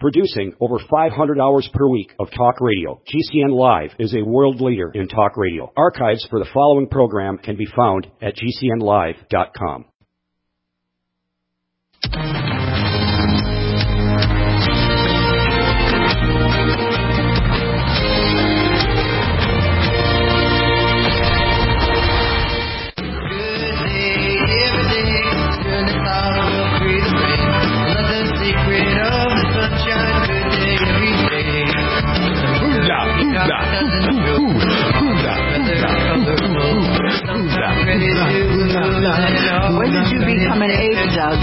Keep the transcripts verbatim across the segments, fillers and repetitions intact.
Producing over five hundred hours per week of talk radio, G C N Live is a world leader in talk radio. Archives for the following program can be found at G C N live dot com. When did you become an ape, Doug?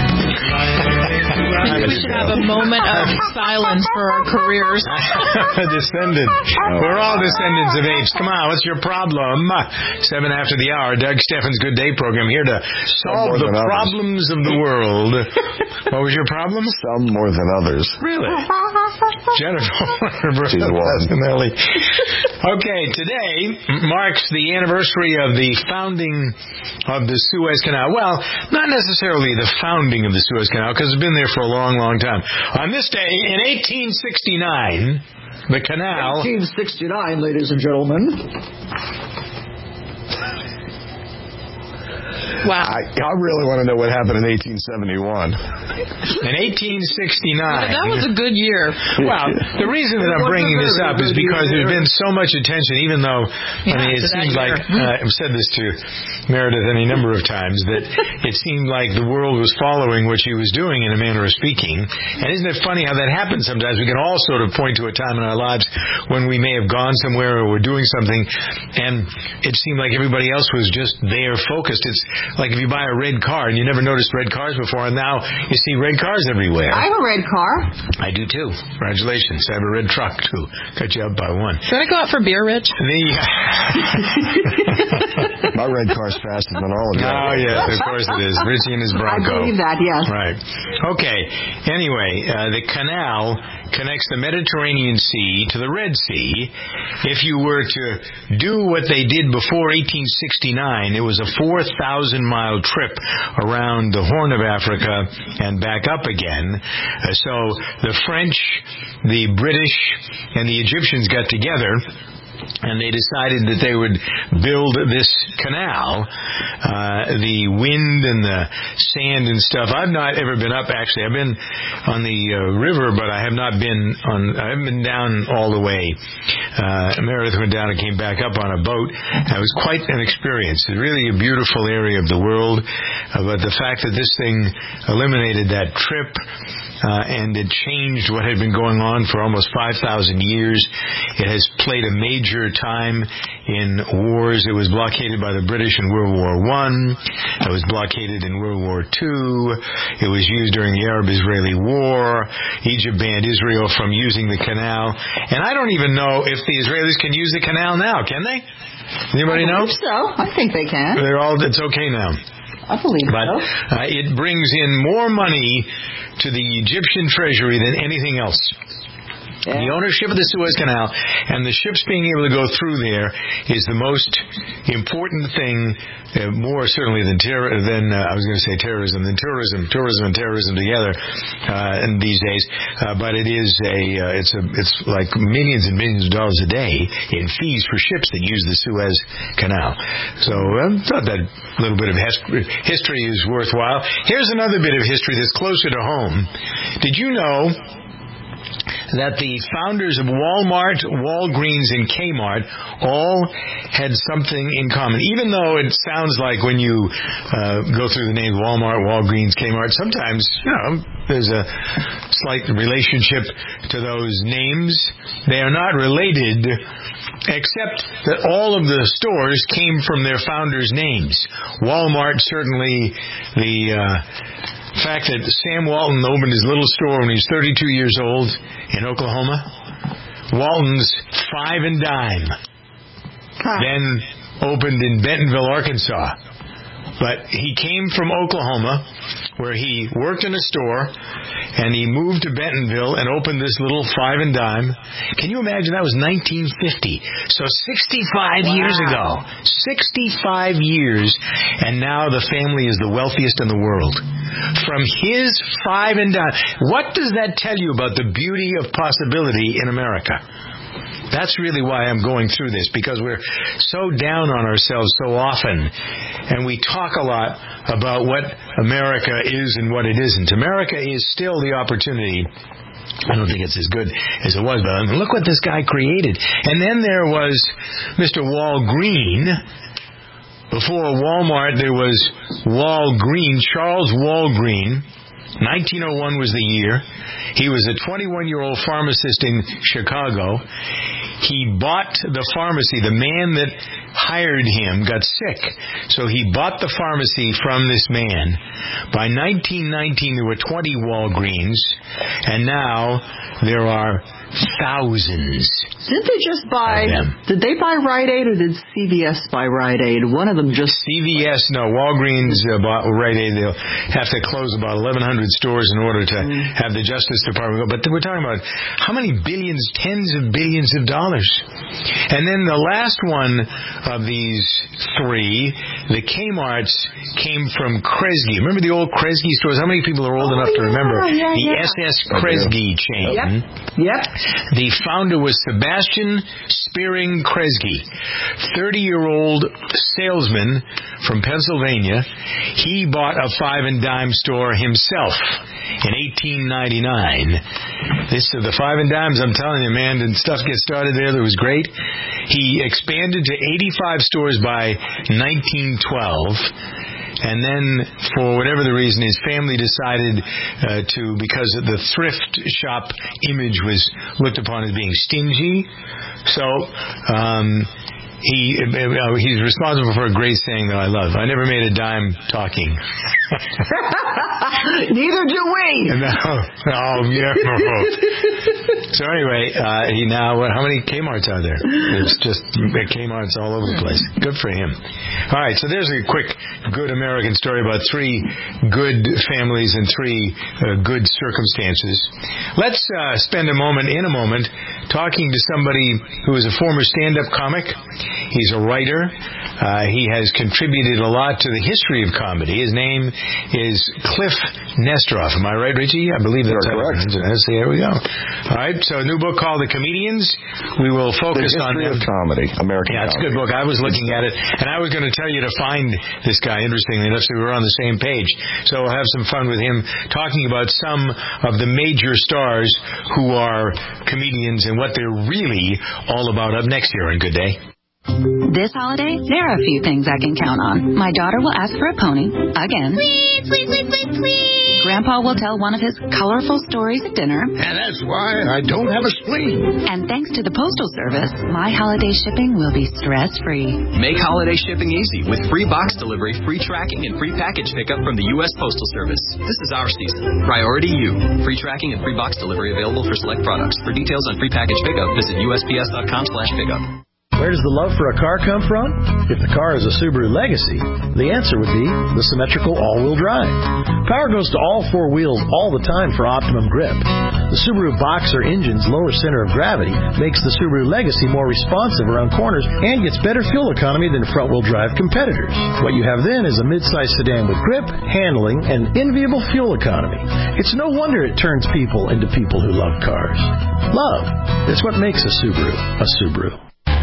We should have a moment of silence for our careers. Descendant. We're all descendants of apes. Come on, what's your problem? Seven after the hour. Doug Steffens' Good Day program here to solve the problems of the world. What was your problem? Some more than others. Really? Jennifer. She's one. Okay, today marks the anniversary of the founding of the Suez Canal. Well, not necessarily the founding of the Suez Canal, because it's been there for a long, long time. On this day, in eighteen sixty-nine, the canal... eighteen sixty-nine, ladies and gentlemen. Wow. I, I really want to know what happened in eighteen seventy-one. In eighteen sixty-nine. That was a good year. Well, the reason that I'm bringing this up is because there's been so much attention, even though, Yeah, I mean, it seems like, uh, I've said this to Meredith any number of times, that it seemed like the world was following what she was doing, in a manner of speaking. And isn't it funny how that happens sometimes? We can all sort of point to a time in our lives when we may have gone somewhere or were doing something, and it seemed like everybody else was just there focused. It's like if you buy a red car and you never noticed red cars before, and now you see red cars everywhere. I have a red car. I do too. Congratulations. I have a red truck too. Cut you up by one. Do you want to go out for beer, Rich? The My red car's faster than all of you. Oh, yes, of course it is. Richie and his Bronco. I believe that, yes. Right. Okay. Anyway, uh, the canal connects the Mediterranean Sea to the Red Sea. If you were to do what they did before eighteen sixty-nine, it was a four thousand mile trip around the Horn of Africa and back up again. Uh, so the French, the British, and the Egyptians got together, and they decided that they would build this canal. Uh, the wind and the sand and stuff. I've not ever been up, actually. I've been on the uh, river, but I have not been on, I haven't been down all the way. Uh, Meredith went down and came back up on a boat. It was quite an experience. It's really a beautiful area of the world. Uh, but the fact that this thing eliminated that trip, Uh, and it changed what had been going on for almost five thousand years. It has played a major time in wars. It was blockaded by the British in World War One. It was blockaded in World War Two. It was used during the Arab-Israeli War. Egypt banned Israel from using the canal. And I don't even know if the Israelis can use the canal now, can they? Anybody I know? believe so. I think they can. They're all, it's okay now. I believe but, so. uh, it brings in more money to the Egyptian treasury than anything else. Yeah. The ownership of the Suez Canal and the ships being able to go through there is the most important thing, uh, more certainly than terror, than uh, I was going to say terrorism, than tourism, tourism and terrorism together uh, in these days. Uh, but it is a, uh, it's a, it's like millions and millions of dollars a day in fees for ships that use the Suez Canal. So I um, thought that little bit of history is worthwhile. Here's another bit of history that's closer to home. Did you know that the founders of Walmart, Walgreens, and Kmart all had something in common? Even though it sounds like when you uh, go through the names Walmart, Walgreens, Kmart, sometimes, you know, there's a slight relationship to those names. They are not related, except that all of the stores came from their founders' names. Walmart, certainly the uh, fact that Sam Walton opened his little store when he was thirty-two years old in Oklahoma. Walton's Five and Dime. Huh. Then opened in Bentonville, Arkansas. But he came from Oklahoma, where he worked in a store, and he moved to Bentonville and opened this little five and dime. Can you imagine? That was nineteen fifty. So sixty-five wow. years ago. sixty-five years, and now the family is the wealthiest in the world. From his five and dime. What does that tell you about the beauty of possibility in America? That's really why I'm going through this, because we're so down on ourselves so often, and we talk a lot about what America is and what it isn't. America is still the opportunity. I don't think it's as good as it was, but I mean, look what this guy created. And then there was Mister Walgreen. Before Walmart, there was Walgreen, Charles Walgreen. nineteen oh one was the year. He was a twenty-one-year-old pharmacist in Chicago. He bought the pharmacy. The man that hired him got sick, so he bought the pharmacy from this man. By nineteen nineteen, there were twenty Walgreens, and now there are thousands. Did they just buy, did they buy Rite Aid, or did C V S buy Rite Aid? One of them just... C V S, no. Walgreens uh, bought Rite Aid. They'll have to close about eleven hundred stores in order to mm. have the Justice Department go. But we're talking about how many billions, tens of billions of dollars. And then the last one of these three, the Kmarts, came from Kresge. Remember the old Kresge stores? How many people are old oh, enough to yeah, remember yeah, the yeah. S S Kresge chain? Yep. Yep. The founder was Sebastian Spearing Kresge, thirty-year-old salesman from Pennsylvania. He bought a five and dime store himself in eighteen ninety-nine. This uh, the five and dimes, I'm telling you, man, and stuff gets started there that was great. He expanded to eighty-five stores by nineteen twelve. And then, for whatever the reason, his family decided uh, to, because the thrift shop image was looked upon as being stingy. So, um, he uh, he's responsible for a great saying that I love. I never made a dime talking. Neither do we. No, oh, yeah. So anyway, uh, he now, what, how many Kmarts are there? It's just Kmarts all over the place. Good for him. All right, so there's a quick, good American story about three good families and three uh, good circumstances. Let's uh, spend a moment, in a moment, talking to somebody who is a former stand-up comic. He's a writer. Uh, he has contributed a lot to the history of comedy. His name is Cliff Nesteroff. Am I right, Richie? I believe that's correct. There we go. All right, so a new book called The Comedians. We will focus the on history of comedy, American Yeah, it's comedy. a good book. I was looking at it, and I was going to tell you to find this guy, interestingly enough, so we were on the same page. So we'll have some fun with him talking about some of the major stars who are comedians and what they're really all about. Up next here on Good Day. This holiday, there are a few things I can count on. My daughter will ask for a pony, again. Please, please, please, please, please. Grandpa will tell one of his colorful stories at dinner. And that's why I don't have a spleen. And thanks to the Postal Service, my holiday shipping will be stress-free. Make holiday shipping easy with free box delivery, free tracking, and free package pickup from the U S Postal Service. This is our season. Priority you. Free tracking and free box delivery available for select products. For details on free package pickup, visit U S P S dot com slash pickup. Where does the love for a car come from? If the car is a Subaru Legacy, the answer would be the symmetrical all-wheel drive. Power goes to all four wheels all the time for optimum grip. The Subaru Boxer engine's lower center of gravity makes the Subaru Legacy more responsive around corners and gets better fuel economy than front-wheel drive competitors. What you have then is a mid-size sedan with grip, handling, and enviable fuel economy. It's no wonder it turns people into people who love cars. Love is what makes a Subaru a Subaru.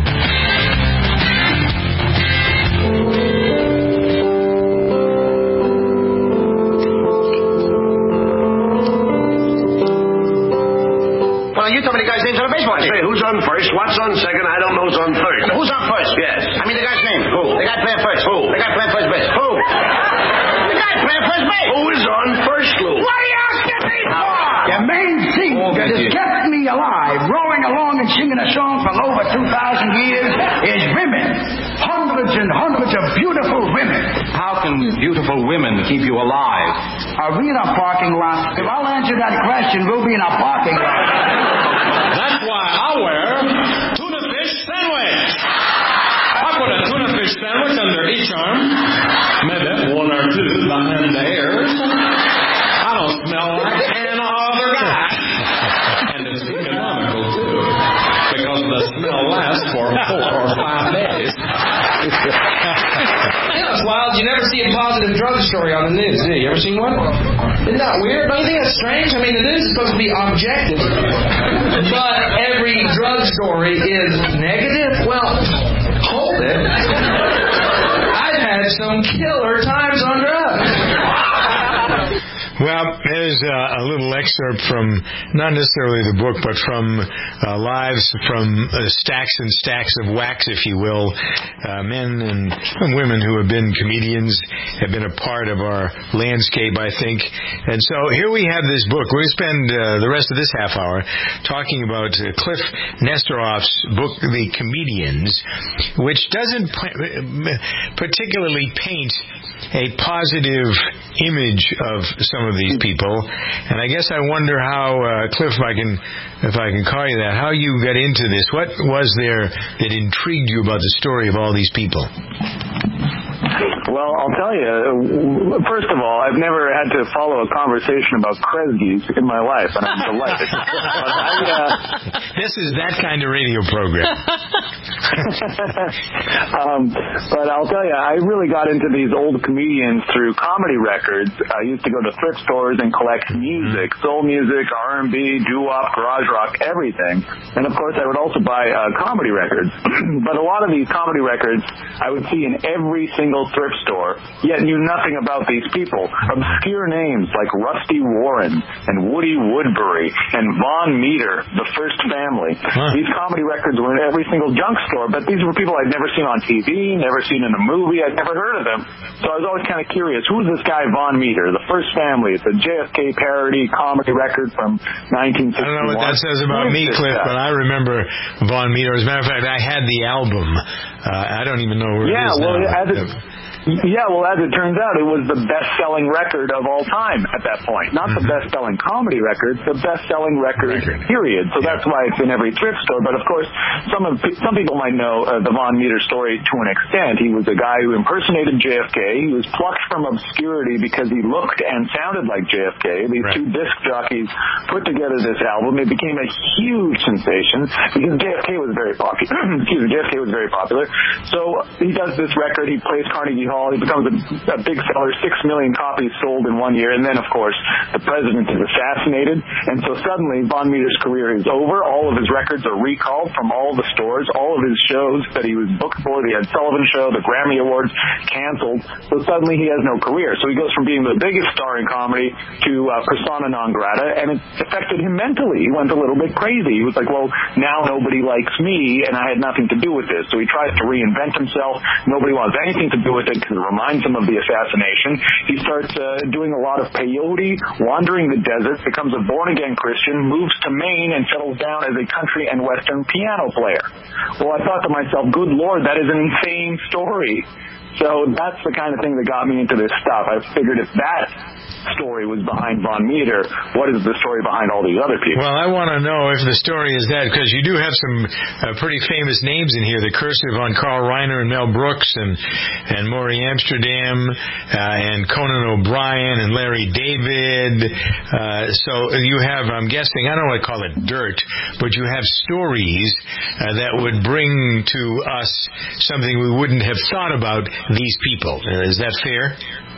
You tell me the guy's names on the baseball team. Hey, who's on first? What's on second? I don't know who's on third. Who's on first? Yes. I mean the guy's name. Who? The guy playing first. Who? The guy playing first base. Who? The guy playing first base. Who is on first, Lou? What are you asking me for? The main thing oh, that has kept me alive, rolling along and singing a song for over two thousand years, is women. Hundreds and hundreds of beautiful women. How can beautiful women keep you alive? Are we in a parking lot? If I'll answer that question, we'll be in a parking lot. That's why I wear tuna fish sandwich. I put a tuna fish sandwich under each arm, maybe one or two behind the ears. see a positive drug story on the news, do you? You ever seen one? Isn't that weird? Don't you think that's strange? I mean, the news is supposed to be objective, but every drug story is negative? Well, hold it. I've had some killer times on drugs. Well, there's uh, a little excerpt from, not necessarily the book, but from uh, lives from uh, stacks and stacks of wax, if you will. Uh, men and women who have been comedians have been a part of our landscape, I think. And so here we have this book. We're going to spend uh, the rest of this half hour talking about uh, Cliff Nesteroff's book, The Comedians, which doesn't p- particularly paint a positive image of some of these people, and I guess I wonder how, uh, Cliff, if I can, if I can call you that, how you got into this. What was there that intrigued you about the story of all these people? Well, I'll tell you, first of all, I've never had to follow a conversation about Kresge's in my life, and I'm delighted. But I, uh, this is that kind of radio program. um, but I'll tell you, I really got into these old comedians through comedy records. I used to go to thrift stores and collect music, soul music, R and B, doo-wop, garage rock, everything. And, of course, I would also buy uh, comedy records. But a lot of these comedy records I would see in every single thrift store, yet knew nothing about these people. Obscure names like Rusty Warren and Woody Woodbury and Von Meter, The First Family. Huh. These comedy records were in every single junk store, but these were people I'd never seen on T V, never seen in a movie, I'd never heard of them. So I was always kind of curious, who's this guy Von Meter? The First Family. It's a J F K parody comedy record from nineteen sixty-one. I don't know what that says about me, Cliff, but I remember Von Meter. As a matter of fact, I had the album. Uh, I don't even know where yeah, it is well, now. As it, Yeah, well, as it turns out, it was the best-selling record of all time at that point. Not mm-hmm. the best-selling comedy record, the best-selling record, record. period. So yeah. that's why it's in every thrift store. But, of course, some of some people might know uh, the Von Meter story to an extent. He was a guy who impersonated J F K. He was plucked from obscurity because he looked and sounded like J F K. These right. two disc jockeys put together this album. It became a huge sensation because J F K was very popular. Excuse me, J F K was very popular. So he does this record. He plays Carnegie Hall. He becomes a, a big seller, six million copies sold in one year, and then, of course, the president is assassinated, and so suddenly Von Meter's career is over. All of his records are recalled from all the stores. All of his shows that he was booked for, the Ed Sullivan Show, the Grammy Awards, canceled. So suddenly he has no career. So he goes from being the biggest star in comedy to uh, persona non grata, and it affected him mentally. He went a little bit crazy. He was like, well, now nobody likes me, and I had nothing to do with this. So he tries to reinvent himself. Nobody wants anything to do with it because it reminds him of the assassination. He starts uh, doing a lot of peyote, wandering the desert, becomes a born-again Christian, moves to Maine, and settles down as a country and western piano player. Well, I thought to myself, good Lord, that is an insane story. So that's the kind of thing that got me into this stuff. I figured if that story was behind Von Meter, what is the story behind all these other people? Well, I want to know if the story is that, because you do have some uh, pretty famous names in here, the cursive on Carl Reiner and Mel Brooks and, and Maury Amsterdam uh, and Conan O'Brien and Larry David. Uh, so you have, I'm guessing, I don't want to call it dirt, but you have stories uh, that would bring to us something we wouldn't have thought about these people. Uh, is that fair?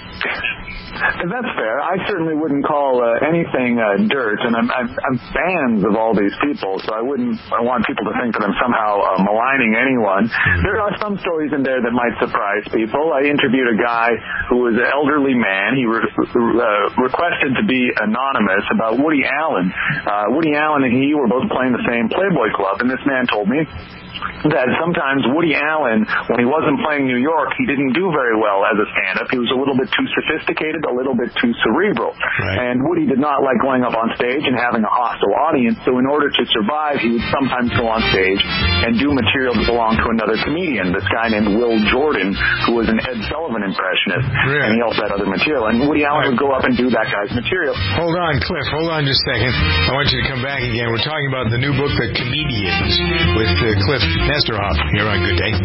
That's fair. I certainly wouldn't call uh, anything uh, dirt, and I'm, I'm, I'm fans of all these people, so I wouldn't I want people to think that I'm somehow uh, maligning anyone. There are some stories in there that might surprise people. I interviewed a guy who was an elderly man. He re- uh, requested to be anonymous about Woody Allen. Uh, Woody Allen and he were both playing the same Playboy Club, and this man told me that sometimes Woody Allen, when he wasn't playing New York, he didn't do very well as a stand-up. He was a little bit too sophisticated, a little bit too cerebral. Right. And Woody did not like going up on stage and having a hostile audience, so in order to survive, he would sometimes go on stage and do material that belonged to another comedian, this guy named Will Jordan, who was an Ed Sullivan impressionist. Really? And he also had other material. And Woody Allen right. would go up and do that guy's material. Hold on, Cliff. Hold on just a second. I want you to come back again. We're talking about the new book, The Comedians, with uh, Cliff Nesteroff here on Good Day.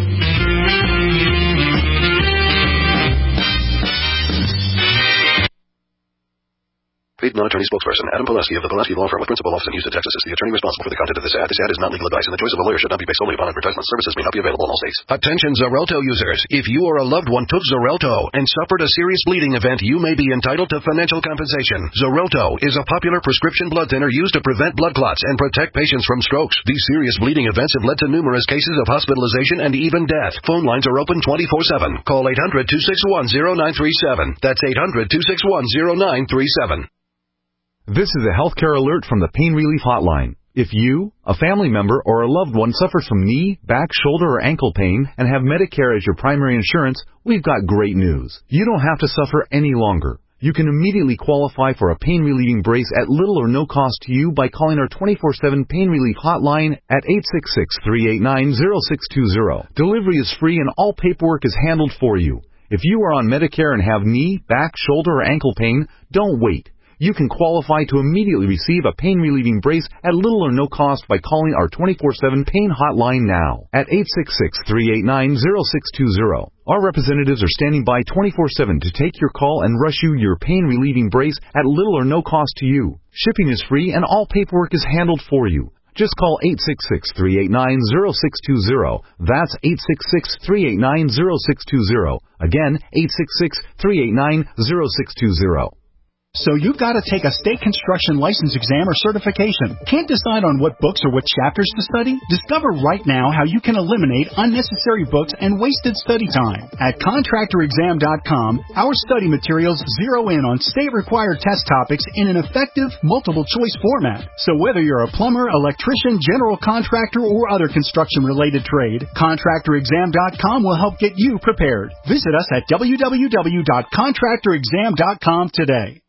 Paid non-attorney spokesperson Adam Pulaski of the Pulaski Law Firm with principal office in Houston, Texas is the attorney responsible for the content of this ad. This ad is not legal advice, and the choice of a lawyer should not be based solely upon advertisement. Services may not be available in all states. Attention Xarelto users. If you or a loved one took Xarelto and suffered a serious bleeding event, you may be entitled to financial compensation. Xarelto is a popular prescription blood thinner used to prevent blood clots and protect patients from strokes. These serious bleeding events have led to numerous cases of hospitalization and even death. Phone lines are open twenty-four seven. Call eight hundred, two six one, zero nine three seven. That's eight hundred, two six one, zero nine three seven. This is a healthcare alert from the Pain Relief Hotline. If you, a family member, or a loved one suffers from knee, back, shoulder, or ankle pain and have Medicare as your primary insurance, we've got great news. You don't have to suffer any longer. You can immediately qualify for a pain-relieving brace at little or no cost to you by calling our twenty-four seven Pain Relief Hotline at eight six six, three eight nine, zero six two zero. Delivery is free and all paperwork is handled for you. If you are on Medicare and have knee, back, shoulder, or ankle pain, don't wait. You can qualify to immediately receive a pain-relieving brace at little or no cost by calling our twenty-four seven Pain Hotline now at eight six six, three eight nine, zero six two zero. Our representatives are standing by twenty-four seven to take your call and rush you your pain-relieving brace at little or no cost to you. Shipping is free and all paperwork is handled for you. Just call eight six six, three eight nine, zero six two zero. That's eight six six, three eight nine, zero six two zero. Again, eight six six, three eight nine, zero six two zero. So you've got to take a state construction license exam or certification. Can't decide on what books or what chapters to study? Discover right now how you can eliminate unnecessary books and wasted study time. At contractor exam dot com, our study materials zero in on state-required test topics in an effective, multiple-choice format. So whether you're a plumber, electrician, general contractor, or other construction-related trade, contractor exam dot com will help get you prepared. Visit us at w w w dot contractor exam dot com today.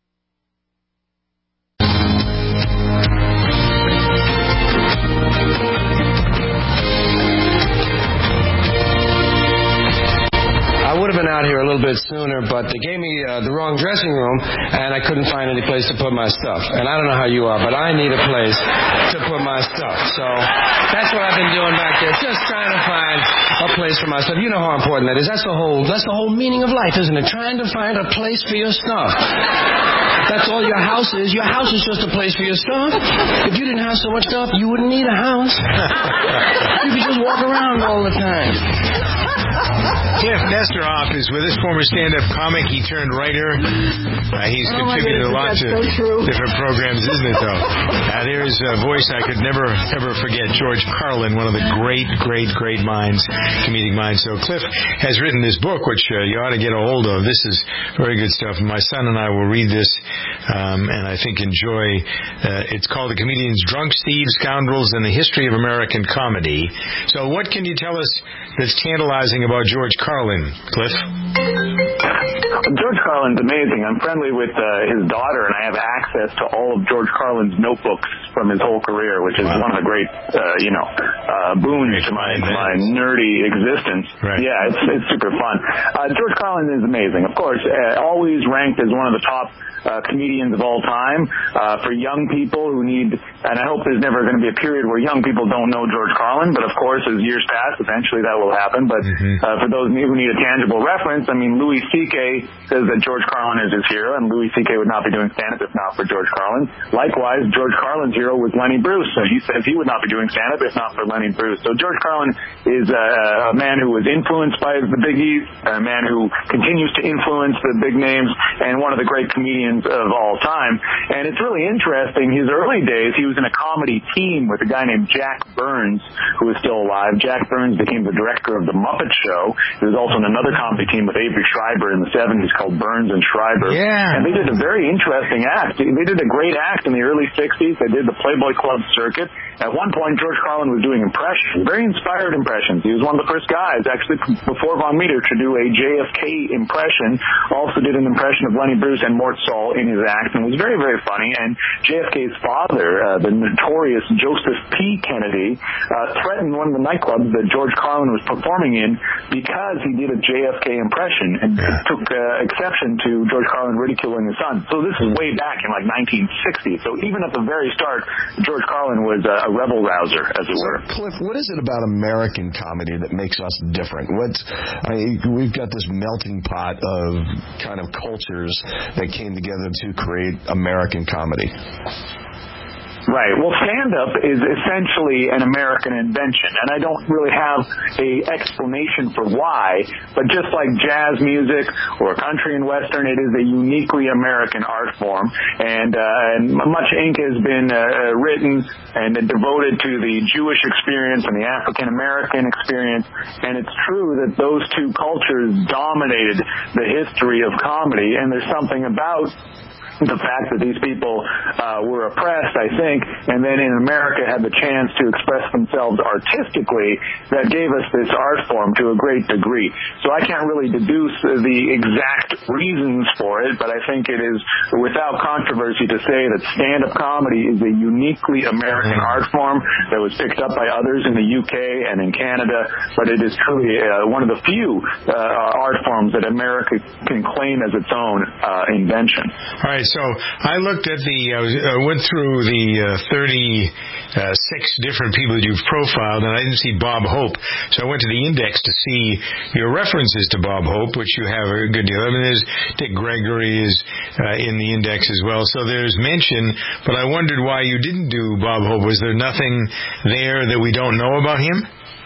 I would have been out here a little bit sooner, but they gave me uh, the wrong dressing room, and I couldn't find any place to put my stuff. And I don't know how you are, but I need a place to put my stuff. So that's what I've been doing back there, just trying to find a place for my stuff. You know how important that is. That's the whole, that's the whole meaning of life, isn't it? Trying to find a place for your stuff. That's all your house is. Your house is just a place for your stuff. If you didn't have so much stuff, you wouldn't need a house. You could just walk around all the time. Cliff Nesteroff is with us, former stand-up comic. He turned writer. Uh, he's oh contributed goodness, to lots of so different programs, isn't it, though? Uh, there's a voice I could never, ever forget, George Carlin, one of the great, great, great minds, comedic minds. So Cliff has written this book, which uh, you ought to get a hold of. This is very good stuff. My son and I will read this um, and I think enjoy. Uh, it's called The Comedians, Drunks, Thieves, Scoundrels, and the History of American Comedy. So what can you tell us that's tantalizing about George Carlin, Cliff? George Carlin's amazing. I'm friendly with uh, his daughter, and I have access to all of George Carlin's notebooks from his whole career, which is wow. one of the great, uh, you know, uh, boons to my my nerdy existence. Right. Yeah, it's it's super fun. Uh, George Carlin is amazing. Of course, uh, always ranked as one of the top uh, comedians of all time. Uh, for young people who need, and I hope there's never going to be a period where young people don't know George Carlin, but of course, as years pass, eventually that will happen. But mm-hmm. uh, for those who need a tangible reference, I mean, Louis C K says that George Carlin is his hero, and Louis C K would not be doing stand-up if not for George Carlin. Likewise, George Carlin's hero was Lenny Bruce, so he says he would not be doing stand-up if not for Lenny Bruce. So George Carlin is a, a man who was influenced by the biggies, a man who continues to influence the big names, and one of the great comedians of all time. And it's really interesting, his early days, he was in a comedy team with a guy named Jack Burns, who is still alive. Jack Burns became the director of The Muppet Show. He was also in another comedy team with Avery Schreiber in the seventies called Burns and Schreiber. Yeah. And they did a very interesting act. They did a great act in the early sixties. They did the Playboy Club circuit. At one point, George Carlin was doing impressions, very inspired impressions. He was one of the first guys, actually, before Von Meter, to do a J F K impression. Also did an impression of Lenny Bruce and Mort Saul in his act, and was very, very funny. And J F K's father, uh, the notorious Joseph P. Kennedy, uh, threatened one of the nightclubs that George Carlin was performing in because he did a J F K impression. And yeah. it took uh, uh, exception to George Carlin ridiculing his son. So this is way back in like nineteen sixty. So even at the very start, George Carlin was a, a rebel rouser, as it were. Cliff, what is it about American comedy that makes us different? What's I, we've got this melting pot of kind of cultures that came together to create American comedy. Right. Well, stand-up is essentially an American invention, and I don't really have a explanation for why, but just like jazz music or country and western, it is a uniquely American art form, and, uh, and much ink has been uh, written and devoted to the Jewish experience and the African-American experience, and it's true that those two cultures dominated the history of comedy, and there's something about the fact that these people uh, were oppressed, I think, and then in America had the chance to express themselves artistically, that gave us this art form to a great degree. So I can't really deduce the exact reasons for it, but I think it is without controversy to say that stand-up comedy is a uniquely American art form that was picked up by others in the U K and in Canada, but it is truly uh, one of the few uh, art forms that America can claim as its own uh, invention. All right. So I looked at the, I was, uh, went through the uh, thirty-six different people that you've profiled, and I didn't see Bob Hope. So I went to the index to see your references to Bob Hope, which you have a good deal of. I mean, there's Dick Gregory is uh, in the index as well. So there's mention, but I wondered why you didn't do Bob Hope. Was there nothing there that we don't know about him?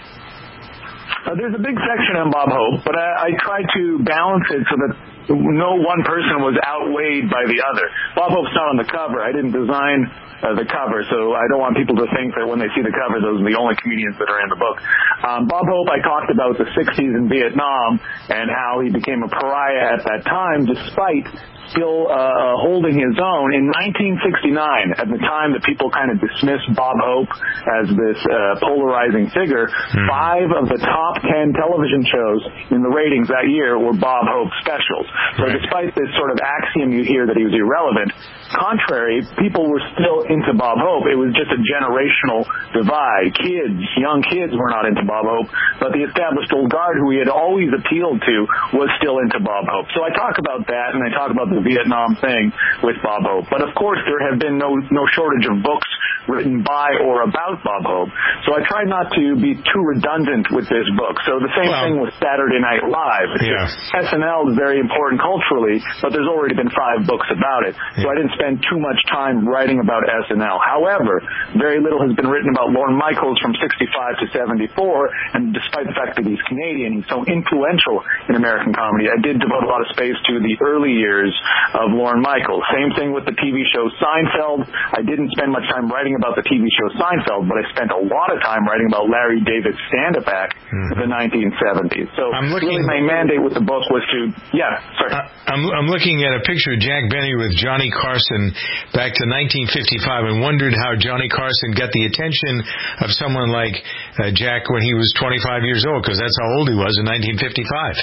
Uh, there's a big section on Bob Hope, but I, I tried to balance it so that no one person was outweighed by the other. Bob Hope's not on the cover. I didn't design uh, the cover, so I don't want people to think that when they see the cover, those are the only comedians that are in the book. Um, Bob Hope, I talked about the sixties in Vietnam and how he became a pariah at that time, despite still uh, holding his own. In nineteen sixty-nine, at the time that people kind of dismissed Bob Hope as this uh, polarizing figure, hmm. five of the top ten television shows in the ratings that year were Bob Hope specials. So right. Despite this sort of axiom you hear that he was irrelevant, contrary, people were still into Bob Hope. It was just a generational divide. Kids, young kids were not into Bob Hope, but the established old guard who he had always appealed to was still into Bob Hope. So I talk about that, and I talk about the Vietnam thing with Bob Hope. But of course, there have been no no shortage of books written by or about Bob Hope. So I try not to be too redundant with this book. So the same well, thing with Saturday Night Live. Yeah. S N L is very important culturally, but there's already been five books about it. So I didn't spend too much time writing about S N L. However, very little has been written about Lorne Michaels from sixty-five to seventy-four, and despite the fact that he's Canadian, he's so influential in American comedy, I did devote a lot of space to the early years of Lorne Michaels. Same thing with the T V show Seinfeld. I didn't spend much time writing about the T V show Seinfeld, but I spent a lot of time writing about Larry David's stand-up act mm-hmm. in the nineteen seventies. So I'm looking, really my mandate with the book was to, yeah, sorry. I, I'm, I'm looking at a picture of Jack Benny with Johnny Carson back to nineteen fifty-five and wondered how Johnny Carson got the attention of someone like uh, Jack when he was twenty-five years old, because that's how old he was in nineteen fifty-five.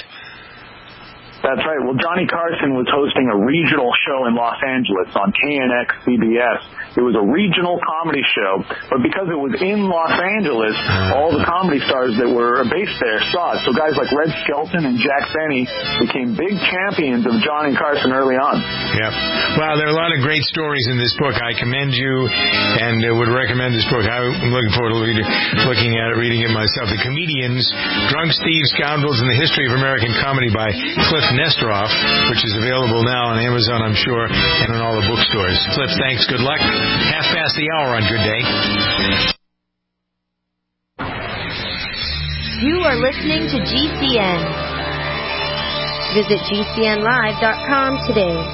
That's right. Well, Johnny Carson was hosting a regional show in Los Angeles on K N X C B S. It was a regional comedy show, but because it was in Los Angeles, all the comedy stars that were based there saw it. So guys like Red Skelton and Jack Benny became big champions of Johnny Carson early on. Yeah. Well, there are a lot of great stories in this book. I commend you and uh, would recommend this book. I'm looking forward to looking at it, reading it myself. The Comedians, Drunks, Thieves, Scoundrels, and the History of American Comedy by Cliff Nesteroff, which is available now on Amazon, I'm sure, and in all the bookstores. Cliff, thanks. Good luck. Half past the hour on Good Day. You are listening to G C N. Visit G C N live dot com today.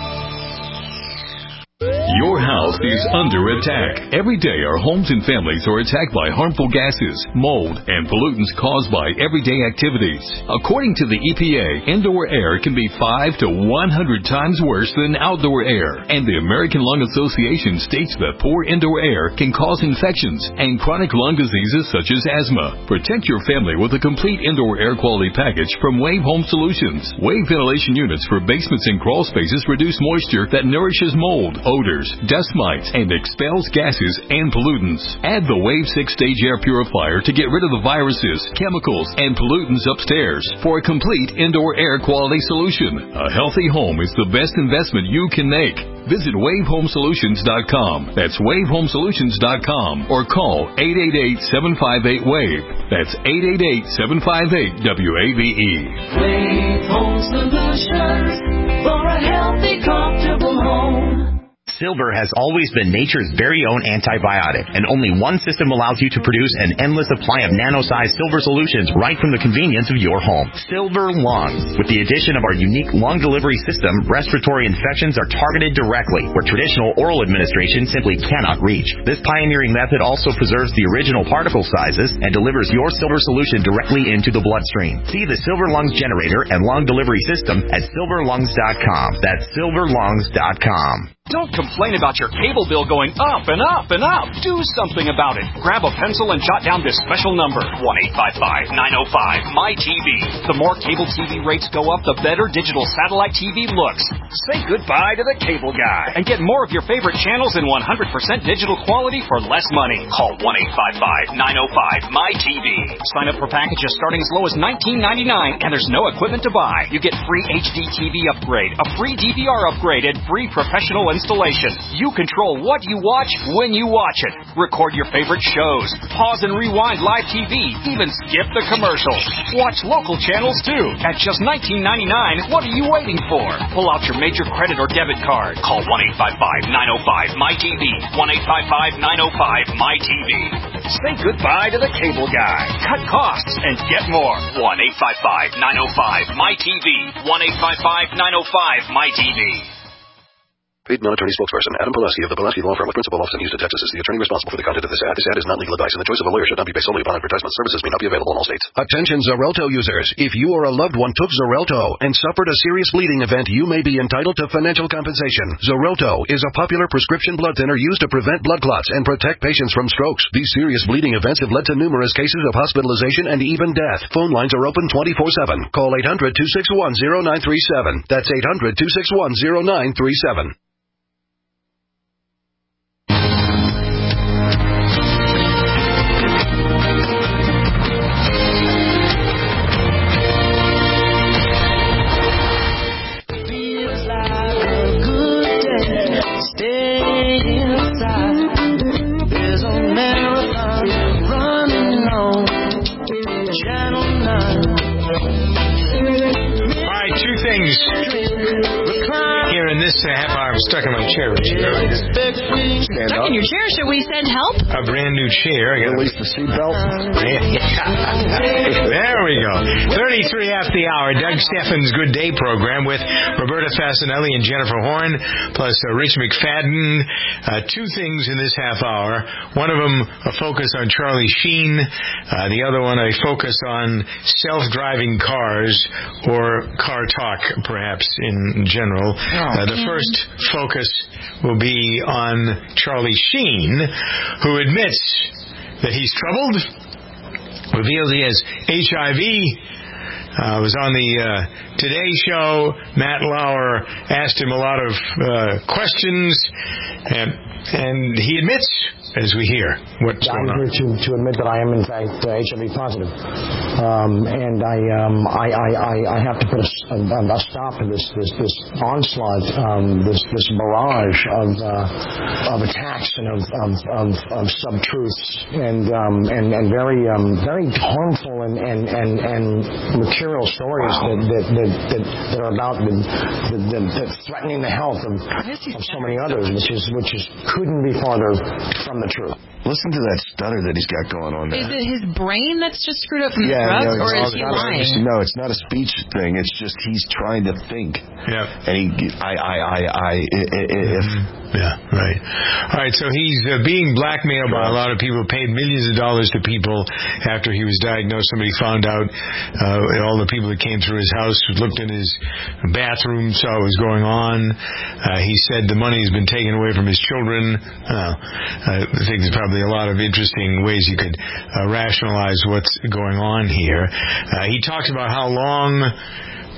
Your house is under attack. Every day our homes and families are attacked by harmful gases, mold, and pollutants caused by everyday activities. According to the E P A, indoor air can be five to one hundred times worse than outdoor air. And the American Lung Association states that poor indoor air can cause infections and chronic lung diseases such as asthma. Protect your family with a complete indoor air quality package from Wave Home Solutions. Wave ventilation units for basements and crawl spaces reduce moisture that nourishes mold, odors, dust mites and expels gases and pollutants. Add the Wave six Stage Air Purifier to get rid of the viruses, chemicals, and pollutants upstairs for a complete indoor air quality solution. A healthy home is the best investment you can make. Visit wave home solutions dot com. That's wave home solutions dot com or call eight eight eight, seven five eight, WAVE. That's eight eight eight, seven five eight, W A V E. Wave Home Solutions for a healthy, comfortable home. Silver has always been nature's very own antibiotic, and only one system allows you to produce an endless supply of nano-sized silver solutions right from the convenience of your home. Silver Lungs. With the addition of our unique lung delivery system, respiratory infections are targeted directly, where traditional oral administration simply cannot reach. This pioneering method also preserves the original particle sizes and delivers your silver solution directly into the bloodstream. See the Silver Lungs generator and lung delivery system at silver lungs dot com. That's silver lungs dot com. Don't complain about your cable bill going up and up and up. Do something about it. Grab a pencil and jot down this special number, one eight five five, nine oh five, M Y T V. The more cable T V rates go up, the better digital satellite T V looks. Say goodbye to the cable guy and get more of your favorite channels in one hundred percent digital quality for less money. Call one eight five five, nine oh five, M Y T V. Sign up for packages starting as low as nineteen ninety-nine, and there's no equipment to buy. You get free H D T V upgrade, a free D V R upgrade, and free professional installation. You control what you watch when you watch it. Record your favorite shows. Pause and rewind live T V. Even skip the commercials. Watch local channels too. At just nineteen ninety-nine, what are you waiting for? Pull out your major credit or debit card. Call one eight five five, nine oh five, M Y T V. one eight five five, nine oh five, M Y T V. Say goodbye to the cable guy. Cut costs and get more. one eight five five, nine oh five, M Y T V. one eight five five, nine oh five, M Y T V. Paid non-attorney spokesperson Adam Pulaski of the Pulaski Law Firm with principal office in Houston, Texas is the attorney responsible for the content of this ad. This ad is not legal advice, and the choice of a lawyer should not be based solely upon advertisement. Services may not be available in all states. Attention Xarelto users. If you or a loved one took Xarelto and suffered a serious bleeding event, you may be entitled to financial compensation. Xarelto is a popular prescription blood thinner used to prevent blood clots and protect patients from strokes. These serious bleeding events have led to numerous cases of hospitalization and even death. Phone lines are open twenty-four seven. Call eight hundred, two six one, zero nine three seven. That's eight hundred, two six one, zero nine three seven. Here in this uh, half hour, I'm stuck in my chair. Stand stuck up. in your chair? Should we send help? A brand new chair. I got release the seatbelt. There we go. thirty-three after the hour. Doug Steffens' Good Day program with Roberta Fasanelli and Jennifer Horn, plus uh, Rich McFadden. Uh, two things in this half hour. One of them a focus on Charlie Sheen. Uh, the other one a focus on self-driving cars or car talk, perhaps in general. Uh, the first focus will be on Charlie Sheen, who admits that he's troubled, reveals he has H I V. Uh, was on the uh, Today Show. Matt Lauer asked him a lot of uh, questions, and, and he admits, as we hear, what's I'm going on. here to, to admit that I am, in fact, uh, H I V positive. Um, and I, um, I, I, I, I have to put a, a, a stop to this, this, this onslaught, um, this, this barrage of, uh, of attacks and of, of, of, of sub-truths and, um, and, and very, um, very harmful and, and, and, and material stories that, that, that, that, that are about the, the, the, the threatening the health of, of so many others, which is, which is couldn't be farther from the truth. Listen to that stutter that he's got going on there. Is it his brain that's just screwed up from yeah, the drugs, no, or is he lying? A, no, it's not a speech thing. It's just he's trying to think. Yeah. And he, I, I, I, I, if. Yeah, right. All right, so he's uh, being blackmailed by a lot of people, paid millions of dollars to people after he was diagnosed. Somebody found out, uh, all the people that came through his house looked in his bathroom, saw what was going on. Uh, he said the money has been taken away from his children. Uh, I think there's probably a lot of interesting ways you could uh, rationalize what's going on here. Uh, he talks about how long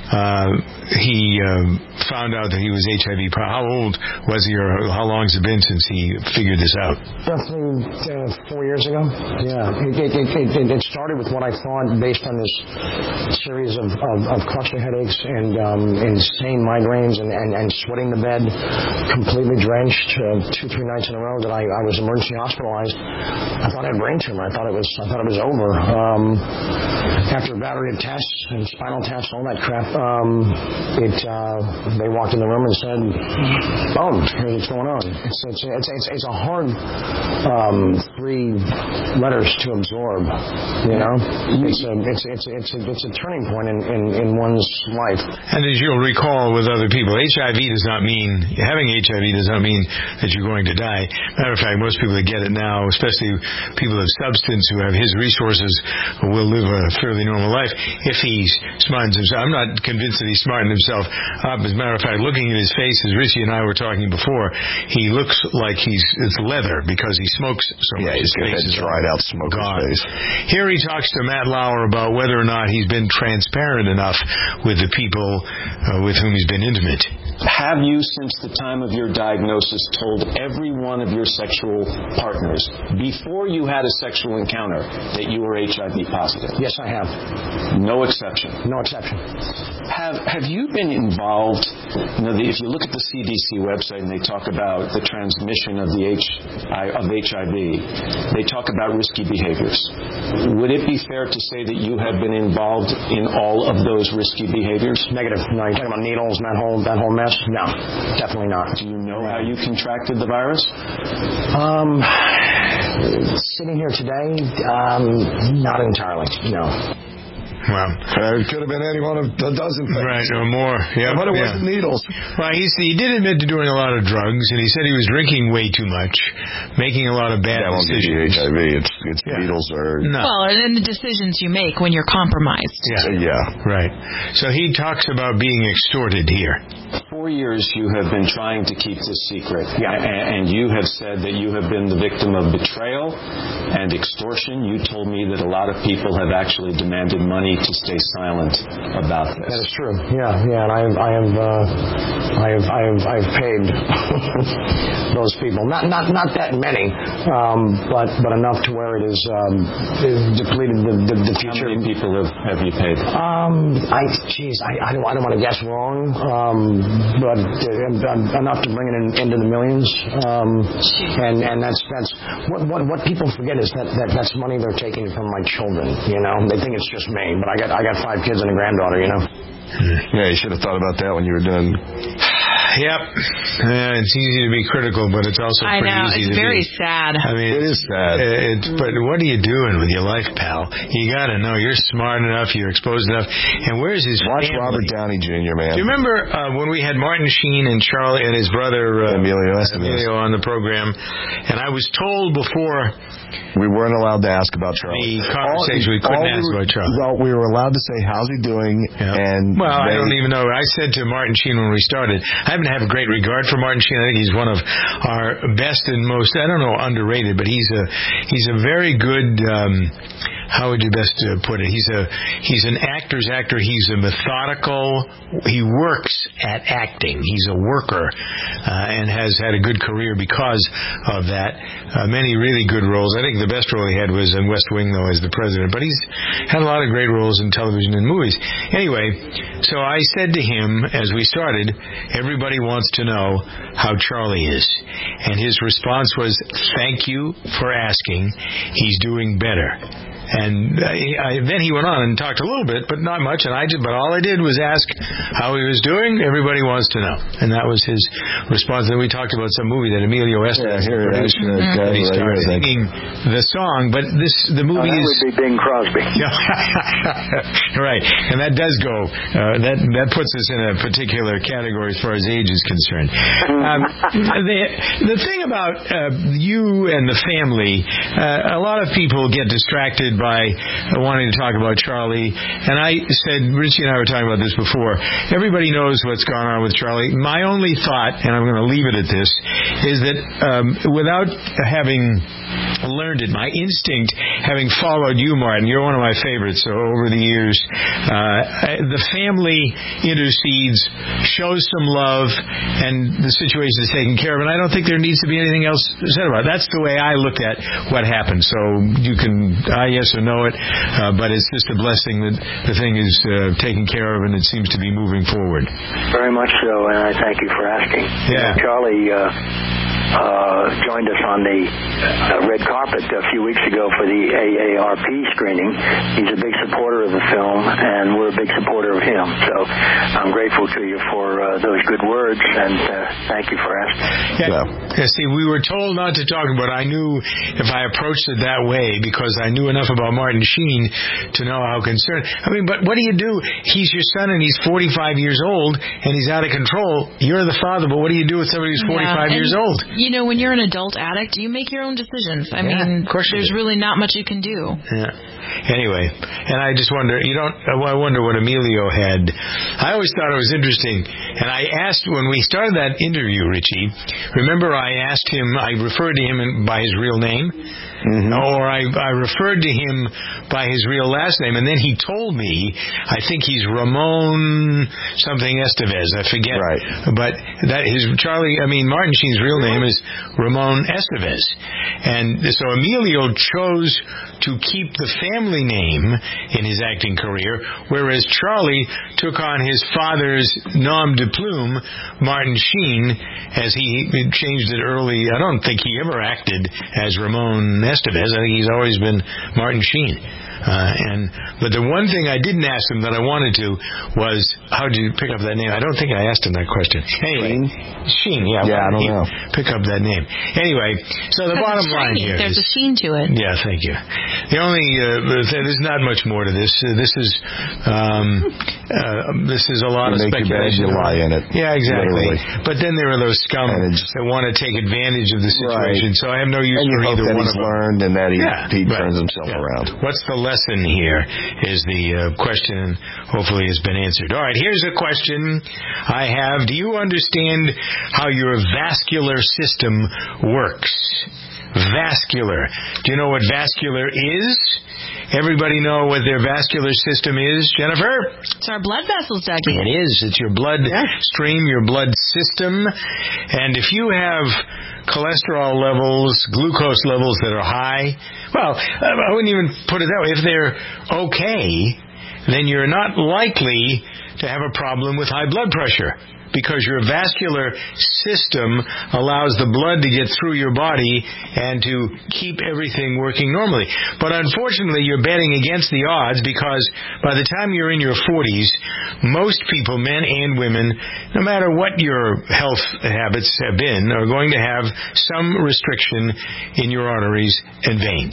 uh, he uh, found out that he was H I V. How old was he, or how long has it been since he figured this out? Roughly uh, four years ago. Yeah, it, it, it, it, it started with what I thought based on this series of, of, of cluster headaches and um, insane migraines and, and, and sweating the bed, completely drenched uh, two, three nights in a row that I, I was emergency hospitalized. I thought I had brain tumor. I thought it was I thought it was over. Um, after a battery of tests and spinal taps, all that crap, um, it uh, they walked in the room and said, "Boom, here's what's going on." It's it's it's, it's, it's a hard um, three letters to absorb. You know, it's a it's it's it's a, it's a turning point in, in, in one's life. And as you'll recall with other people, H I V does not mean having H I V does not mean that you're going to die. Matter of fact, most people that get it now, especially people of substance who have his resources, will live a fairly normal life if he smartens himself. I'm not convinced that he smartened himself up. As a matter of fact, looking at his face, as Richie and I were talking before, he looks like he's it's leather because he smokes so yeah, much. He's got that dried out smoke in his face. Here he talks to Matt Lauer about whether or not he's been transparent enough with the people uh, with whom he's been intimate. Have you, since the time of your diagnosis, told every one of your sexual partners before you had a sexual encounter that you were H I V positive? Yes, I have. No exception. No exception. Have Have you been involved? You know, the, if you look at the C D C website and they talk about the transmission of the H I, of H I V, they talk about risky behaviors. Would it be fair to say that you have been involved in all of those risky behaviors? Negative. No, you're talking about needles and that whole that whole mess. No, definitely not. Do you know how you contracted the virus? Um, sitting here today, um, not entirely. No. Well, uh, it could have been any one of a dozen things. Right, or more. Yeah, but it yeah. wasn't needles. Well, he's, he did admit to doing a lot of drugs, and he said he was drinking way too much, making a lot of bad that decisions. That won't give you H I V. It's, it's yeah. needles or... No. Well, and the decisions you make when you're compromised. Yeah, yeah. Right. So he talks about being extorted here. Four years you have been trying to keep this secret, yeah. and you have said that you have been the victim of betrayal and extortion. You told me that a lot of people have actually demanded money to stay silent about this. That is true. Yeah, yeah, and I have, I have, uh, I have, I have, I have paid those people. Not, not, not that many, um, but, but enough to where it is um, depleted the, the, the future. How many people have, have you paid? Um, I, geez, I, I don't, I don't want to guess wrong, um, but uh, enough to bring it in, into the millions. Um, and, and that's, that's what, what, what people forget is that, that that's money they're taking from my children. You know, they think it's just me, but I got, I got five kids and a granddaughter. You know. Yeah, you should have thought about that when you were doing. Yep. Yeah, it's easy to be critical, but it's also I pretty know. easy It's to very be. sad. I mean, it is sad. It's, but what are you doing with your life, pal? You got to know you're smart enough, you're exposed enough. And where's his Watch family? Robert Downey Junior, man. Do you remember uh, when we had Martin Sheen and Charlie and his brother uh, Emilio, Emilio on the program? And I was told before. We weren't allowed to ask about Charlie. The conversation, we couldn't ask we were, about Charlie. Well, we were allowed to say, how's he doing? Yeah. And well, they, I don't even know. I said to Martin Sheen when we started, I happen to have a great regard for Martin Sheen. I think he's one of our best and most, I don't know, underrated, but he's a he's a very good, um, how would you best uh, put it? He's a he's an actor's actor. He's a methodical, he works at acting. He's a worker uh, and has had a good career because of that. Uh, many really good roles. I think the best role he had was in West Wing, though, as the president. But he's had a lot of great roles in television and movies. Anyway, so I said to him as we started, everybody wants to know how Charlie is. And his response was, thank you for asking. He's doing better. And uh, I, then he went on and talked a little bit, but not much. And I did, but all I did was ask how he was doing. Everybody wants to know, and that was his response. Then we talked about some movie that Emilio Estevez yeah, produced. Mm-hmm. Mm-hmm. He started singing the song, but this the movie oh, that is. would be Bing Crosby. Right, and that does go. Uh, that that puts us in a particular category as far as age is concerned. Um, the the thing about uh, you and the family, uh, a lot of people get distracted by wanting to talk about Charlie. And I said, Richie and I were talking about this before. Everybody knows what's gone on with Charlie. My only thought, and I'm going to leave it at this, is that um, without having learned it, my instinct, having followed you, Martin, you're one of my favorites. So over the years, uh, the family intercedes, shows some love, and the situation is taken care of. And I don't think there needs to be anything else said about it. That's the way I look at what happened. So you can, I yes or no it, uh, but it's just a blessing that the thing is uh, taken care of and it seems to be moving forward. Very much so, and I thank you for asking. Yeah. You know, Charlie uh, uh, joined us on the uh, red carpet a few weeks ago for the A A R P screening. He's a big supporter of the film, and we're a big supporter of him. So I'm grateful to you for uh, those good words, and uh, thank you for asking. Yeah. yeah. See, we were told not to talk about it. I knew if I approached it that way because I knew enough about Martin Sheen to know how concerned. I mean, but what do you do? He's your son, and he's forty-five years old, and he's out of control. You're the father, but what do you do with somebody who's forty-five yeah, years old? You know, when you're an adult addict, you make your own decisions. I yeah, mean, of course there's really not much you can do. Yeah. Anyway, and I just wonder, you don't, I wonder what Emilio had. I always thought it was interesting, and I asked, when we started that interview, Richie, remember I asked him, I referred to him in, by his real name, mm-hmm. or I, I referred to him by his real last name, and then he told me, I think he's Ramon something Estevez, I forget. Right. But that his, Charlie, I mean, Martin Sheen's real name is Ramon Estevez. And so Emilio chose to keep the family name in his acting career, whereas Charlie took on his father's nom de plume, Martin Sheen, as he changed it early. I don't think he ever acted as Ramon Estevez. I think he's always been Martin Sheen. Uh, and but the one thing I didn't ask him that I wanted to was, how did you pick up that name? I don't think I asked him that question. Anyway, Sheen, yeah, yeah, I don't know. Pick up that name. Anyway, so the bottom line here There's is, a sheen to it. Yeah, thank you. The only uh, there's not much more to this. Uh, this is um, uh, this is a lot you of make speculation. Your bed, you lie in it. Yeah, exactly. Literally. But then there are those scum that want to take advantage of the situation. Right. So I have no use and for you either hope that one he's of them. learned and that he, yeah, he right. turns himself yeah. around. What's the lesson here is the uh, question, and hopefully has been answered. All right, here's a question I have. Do you understand how your vascular system works? Vascular. Do you know what vascular is? Everybody know what their vascular system is, Jennifer? It's our blood vessels, Dougie. It is. It's your blood yeah. stream, your blood system. And if you have cholesterol levels, glucose levels that are high, well, I wouldn't even put it that way. If they're okay, then you're not likely to have a problem with high blood pressure, because your vascular system allows the blood to get through your body and to keep everything working normally. But unfortunately, you're betting against the odds, because by the time you're in your forties, most people, men and women, no matter what your health habits have been, are going to have some restriction in your arteries and veins.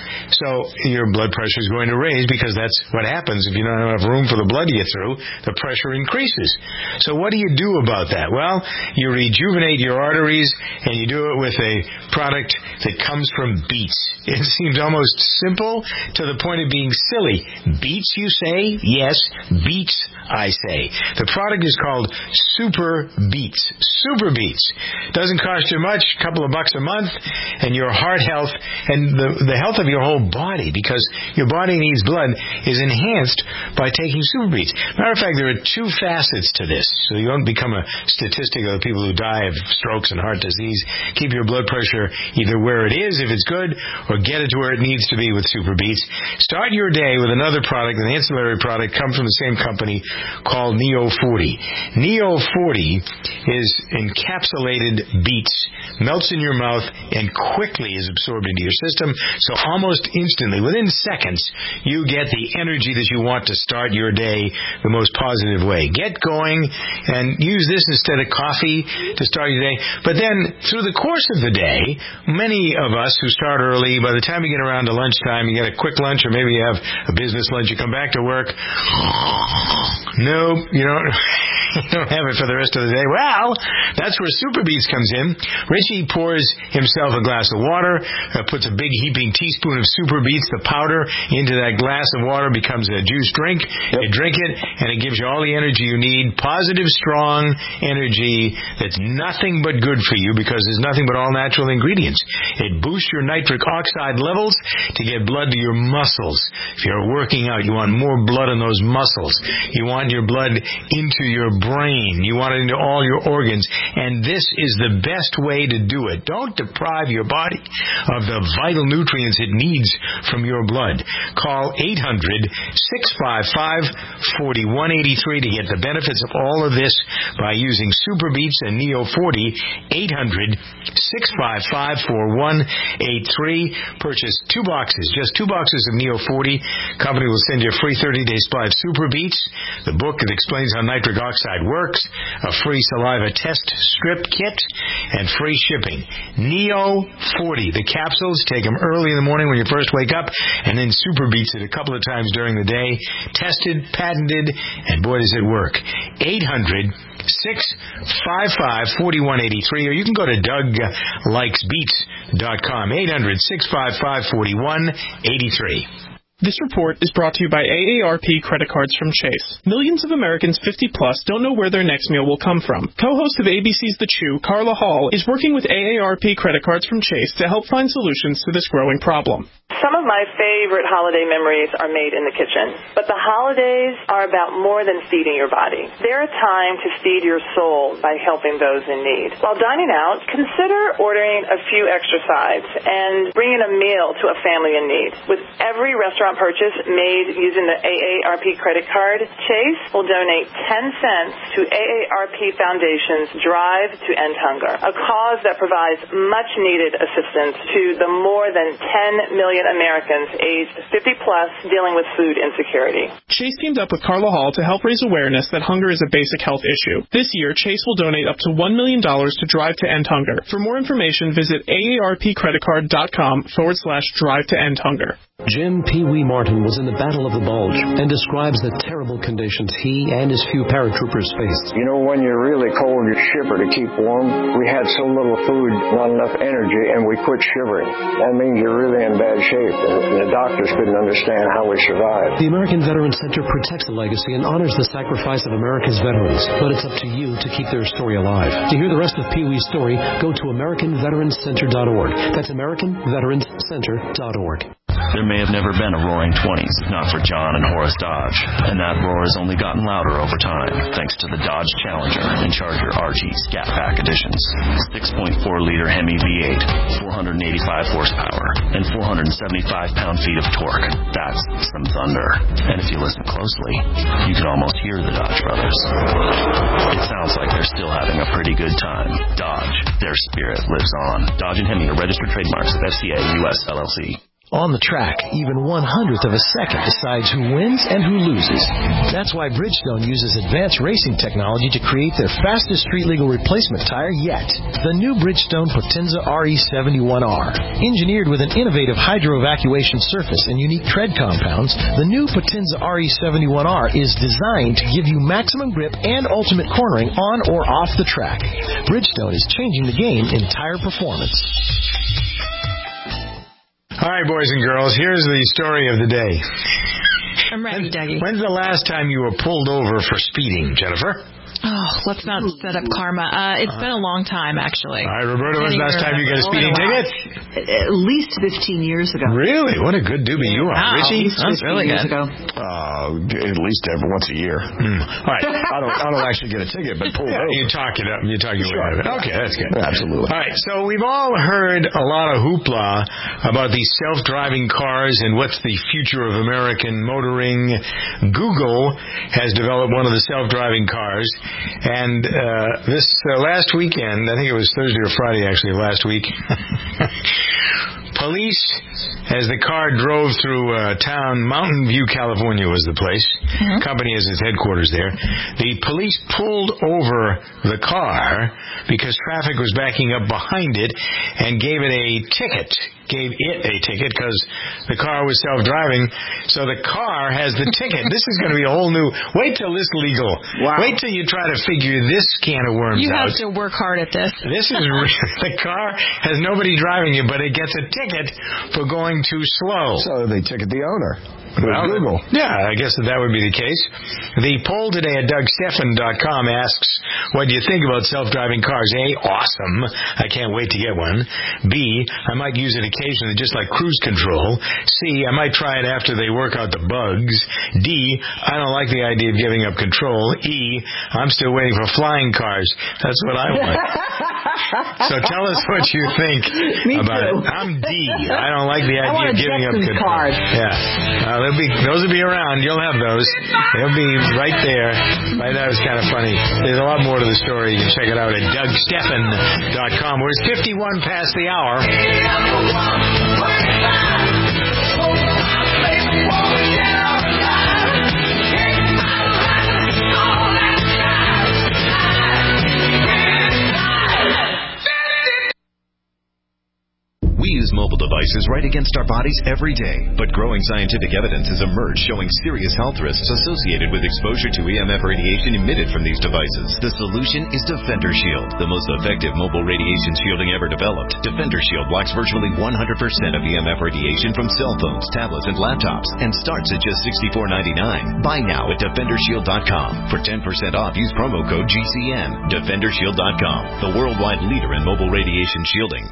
So your blood pressure is going to raise, because that's what happens. If you don't have enough room for the blood to get through, the pressure increases. So what do you do about that? Well, you rejuvenate your arteries, and you do it with a product that comes from beets. It seems almost simple to the point of being silly. Beets, you say? Yes, beets, I say. The product is called Super Beets. Super Beets. Doesn't cost you much, a couple of bucks a month, and your heart health and the, the health of your whole body, because your body needs blood, is enhanced by taking Super Beets. Matter of fact, there are two facets to this, so you won't become a statistic of the people who die of strokes and heart disease. Keep your blood pressure either where it is, if it's good, or get it to where it needs to be with Super Beets. Start your day with another product, an ancillary product, comes from the same company, called Neo forty. Neo forty is encapsulated beets, melts in your mouth, and quickly is absorbed into your system. So almost instantly, within seconds, you get the energy that you want to start your day the most positive way. Get going and use this instead of coffee to start your day. But then, through the course of the day, many of us who start early, by the time you get around to lunchtime, you get a quick lunch, or maybe you have a business lunch, you come back to work. Nope, you don't, you don't have it for the rest of the day. Well, that's where Super Beets comes in. Richie pours himself a glass of water, uh, puts a big heaping teaspoon tablespoon of Super Beets, the powder, into that glass of water, becomes a juice drink. Yep. You drink it, and it gives you all the energy you need. Positive, strong energy that's nothing but good for you because there's nothing but all natural ingredients. It boosts your nitric oxide levels to get blood to your muscles. If you're working out, you want more blood in those muscles. You want your blood into your brain. You want it into all your organs. And this is the best way to do it. Don't deprive your body of the vital nutrients it needs from your blood. Call eight hundred, six five five, four one eight three to get the benefits of all of this by using Super Beets and Neo forty. eight hundred, six five five, four one eight three. Purchase two boxes, just two boxes of Neo forty. Company will send you a free thirty-day supply of Super Beets, the book that explains how nitric oxide works, a free saliva test strip kit, and free shipping. Neo forty. The capsules, take them early in the morning when you first wake up, and then Super Beets it a couple of times during the day. Tested, patented, and boy does it work. eight hundred, six five five, four one eight three, or you can go to Doug Likes Beets dot com. eight hundred, six five five, four one eight three. This report is brought to you by A A R P credit cards from Chase. Millions of Americans fifty plus don't know where their next meal will come from. Co-host of A B C's The Chew, Carla Hall, is working with A A R P credit cards from Chase to help find solutions to this growing problem. Some of my favorite holiday memories are made in the kitchen, but the holidays are about more than feeding your body. They're a time to feed your soul by helping those in need. While dining out, consider ordering a few extra sides and bringing a meal to a family in need. With every restaurant purchase made using the A A R P credit card, Chase will donate ten cents to A A R P Foundation's Drive to End Hunger, a cause that provides much-needed assistance to the more than ten million Americans aged fifty plus dealing with food insecurity. Chase teamed up with Carla Hall to help raise awareness that hunger is a basic health issue. This year, Chase will donate up to one million dollars to Drive to End Hunger. For more information, visit aarpcreditcard.com forward slash drive to end hunger. Jim Pee Wee Martin was in the Battle of the Bulge and describes the terrible conditions he and his few paratroopers faced. You know, when you're really cold, you shiver to keep warm. We had so little food, not enough energy, and we quit shivering. That means you're really in bad shape, and the doctors couldn't understand how we survived. The American Veterans Center protects the legacy and honors the sacrifice of America's veterans, but it's up to you to keep their story alive. To hear the rest of Pee Wee's story, go to American Veterans Center dot org. That's American Veterans Center dot org. There may have never been a roaring twenties, not for John and Horace Dodge. And that roar has only gotten louder over time, thanks to the Dodge Challenger and Charger R G Scat Pack editions. six point four liter Hemi V eight, four hundred eighty-five horsepower, and four hundred seventy-five pound-feet of torque. That's some thunder. And if you listen closely, you can almost hear the Dodge brothers. It sounds like they're still having a pretty good time. Dodge, their spirit lives on. Dodge and Hemi are registered trademarks of F C A U S L L C. On the track, even one hundredth of a second decides who wins and who loses. That's why Bridgestone uses advanced racing technology to create their fastest street-legal replacement tire yet. The new Bridgestone Potenza R E seventy-one R. Engineered with an innovative hydro-evacuation surface and unique tread compounds, the new Potenza R E seventy-one R is designed to give you maximum grip and ultimate cornering on or off the track. Bridgestone is changing the game in tire performance. All right, boys and girls, here's the story of the day. I'm ready, Dougie. When's the last time you were pulled over for speeding, Jennifer? Oh, let's not set up karma. Uh, it's uh, been a long time, actually. All right, Roberta, when's the last time you got a speeding ticket? At least fifteen years ago. Really? What a good doobie you are. Wow, Richie? That's really good. Ago. Uh, at least every once a year. Mm. All right. I don't I don't actually get a ticket, but pulled yeah, over. You talk it up. You talk your sure. way out of it. Okay, that's good. Absolutely. All right, so we've all heard a lot of hoopla about these self-driving cars and what's the future of American motoring. Google has developed one of the self-driving cars, and Uh, this uh, last weekend, I think it was Thursday or Friday actually, last week, police, as the car drove through uh, town, Mountain View, California was the place. Mm-hmm. Company has its headquarters there. The police pulled over the car because traffic was backing up behind it and gave it a ticket. gave it a ticket because the car was self-driving. So the car has the ticket. This is going to be a whole new... Wait till this legal. Wow. Wait till you try to figure this can of worms You out. have to work hard at this. This is... The car has nobody driving it, but it gets a ticket for going too slow. So they ticket the owner. Well, Google. Yeah, I guess that, that would be the case. The poll today at Doug Stephan dot com asks, what do you think about self-driving cars? A, awesome. I can't wait to get one. B, I might use it occasionally just like cruise control. C, I might try it after they work out the bugs. D, I don't like the idea of giving up control. E, I'm still waiting for flying cars. That's what I want. So tell us what you think Me about too. it. I'm D. I don't like the I idea want of a giving up Jetsons control. card. Yeah. Uh, they'll be, those will be around. You'll have those. They'll be right there. Right, that was kind of funny. There's a lot more to the story. You can check it out at Doug Stephan dot com. We're fifty-one past the hour. We use mobile devices right against our bodies every day, but growing scientific evidence has emerged showing serious health risks associated with exposure to E M F radiation emitted from these devices. The solution is Defender Shield, the most effective mobile radiation shielding ever developed. Defender Shield blocks virtually one hundred percent of E M F radiation from cell phones, tablets, and laptops, and starts at just sixty-four ninety-nine. Buy now at Defender Shield dot com. For ten percent off, use promo code G C N. Defender Shield dot com, the worldwide leader in mobile radiation shielding.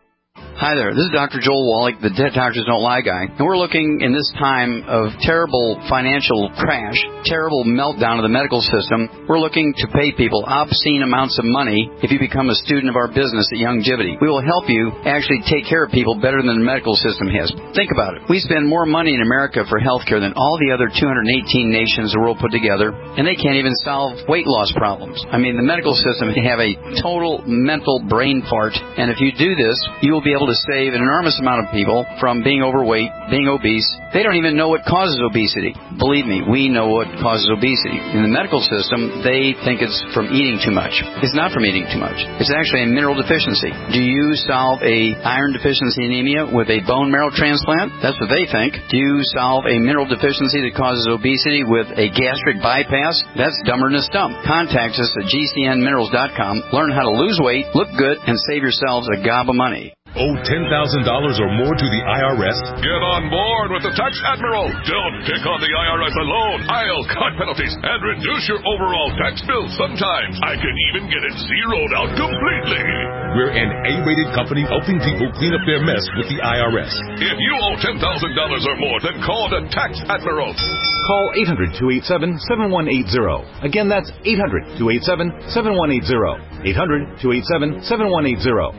Hi there, this is Doctor Joel Wallach, the Dead Doctors Don't Lie guy, and we're looking in this time of terrible financial crash, terrible meltdown of the medical system. We're looking to pay people obscene amounts of money if you become a student of our business at Youngevity. We will help you actually take care of people better than the medical system has. Think about it. We spend more money in America for health care than all the other two hundred eighteen nations the world put together, and they can't even solve weight loss problems. I mean, the medical system can have a total mental brain fart, and if you do this, you will be able to save an enormous amount of people from being overweight, being obese. They don't even know what causes obesity. Believe me, we know what causes obesity. In the medical system, they think it's from eating too much. It's not from eating too much. It's actually a mineral deficiency. Do you solve a iron deficiency anemia with a bone marrow transplant? That's what they think. Do you solve a mineral deficiency that causes obesity with a gastric bypass? That's dumber than a stump. Contact us at G C N minerals dot com. Learn how to lose weight, look good, and save yourselves a gob of money. Owe ten thousand dollars or more to the I R S? Get on board with the Tax Admiral. Don't pick on the I R S alone. I'll cut penalties and reduce your overall tax bill. Sometimes I can even get it zeroed out completely. We're an A-rated company helping people clean up their mess with the I R S. If you owe ten thousand dollars or more, then call the Tax Admiral. Call eight hundred, two eight seven, seven one eight zero. Again, that's eight hundred, two eight seven, seven one eight zero. eight hundred, two eight seven, seven one eight zero.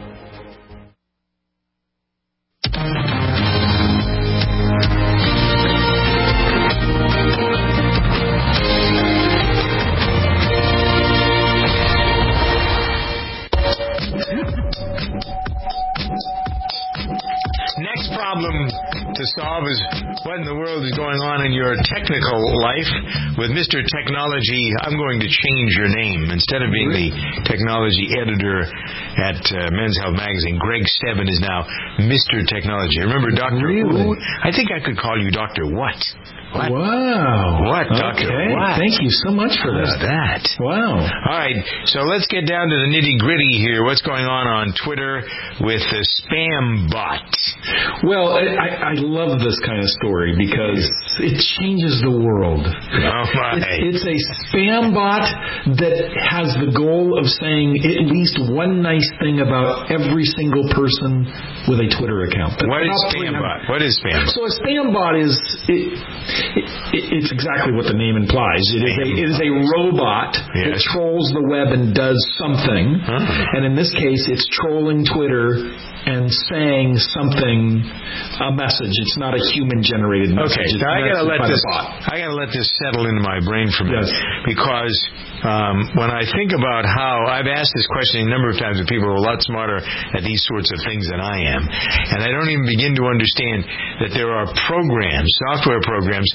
Next problem to solve is what in the world is going on in your technical life. With Mister Technology, I'm going to change your name. Instead of being the technology editor at uh, Men's Health Magazine, Greg Stephan is now Mister Technology. Remember Doctor Really? Who? I think I could call you Doctor What? What? Wow. What, Doctor Okay. What? Thank you so much for What that. is that? Wow. All right, so let's get down to the nitty-gritty here. What's going on on Twitter with the spam bot? Well, I, I, I love this kind of story because it changes the world. Oh, my. It's, it's a spam bot that has the goal of saying at least one nice thing about every single person with a Twitter account. What is spam bot? What is spam bot? So a spam bot is... It, It, it, it's exactly what the name implies. It is a, it is a robot yes. that trolls the web and does something. Uh-huh. And in this case, it's trolling Twitter and saying something, a message. It's not a human-generated message. Okay, so I gotta let this. I gotta let this settle into my brain for a minute yes. because um, when I think about how I've asked this question a number of times with people who are a lot smarter at these sorts of things than I am, and I don't even begin to understand that there are programs, software programs, that